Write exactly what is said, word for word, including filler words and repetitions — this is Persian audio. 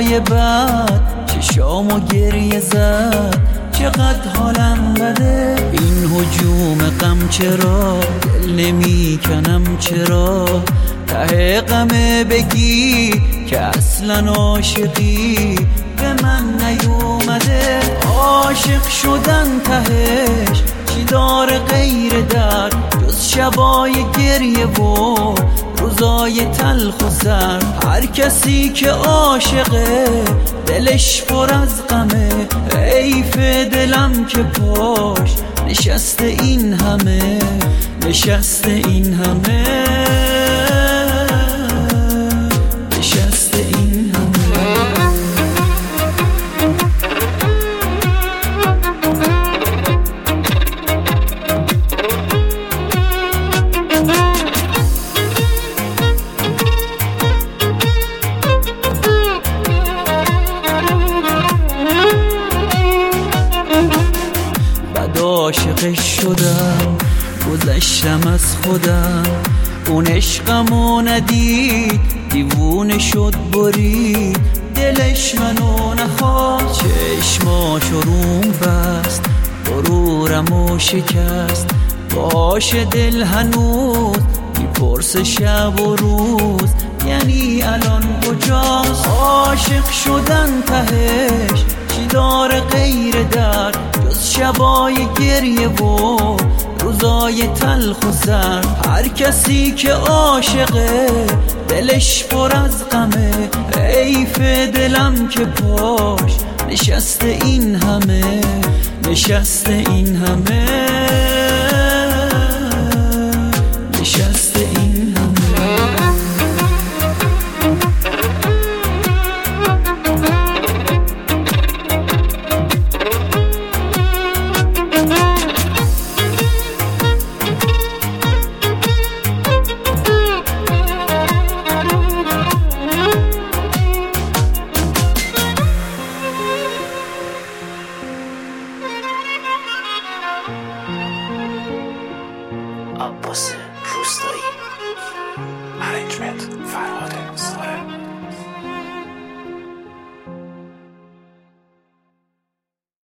شبای بعد چشامو گریه زد، چقدر حالم بده. این هجوم غم چرا دل نمیکنم، چرا ته غمه بگی که اصلا عاشقی به من نیومده. عاشق شدن تهش چی داره غیر درد، جز شبای گریه و روزای تلخ و زرد. هر کسی که عاشقه دلش پر از غمه، حیف دلم که پاش نشسته این همه، نشسته این همه، نشسته این همه. عاشقش شدم، گذشتم از خودم، اون عشقمو ندید، دیوونه شد برید، دلش منو نخواست، چشماشو روم بست، غرورمو شکست. باشه دل هنوز میپرسه شب و روز، یعنی الان کجاست؟ عاشق شدن تهش چی داره غیر درد، جز شبای گریه و روزای تلخ و زرد. هر کسی که عاشقه دلش پر از غمه، حیف دلم که پاش نشسته این همه، نشسته این همه.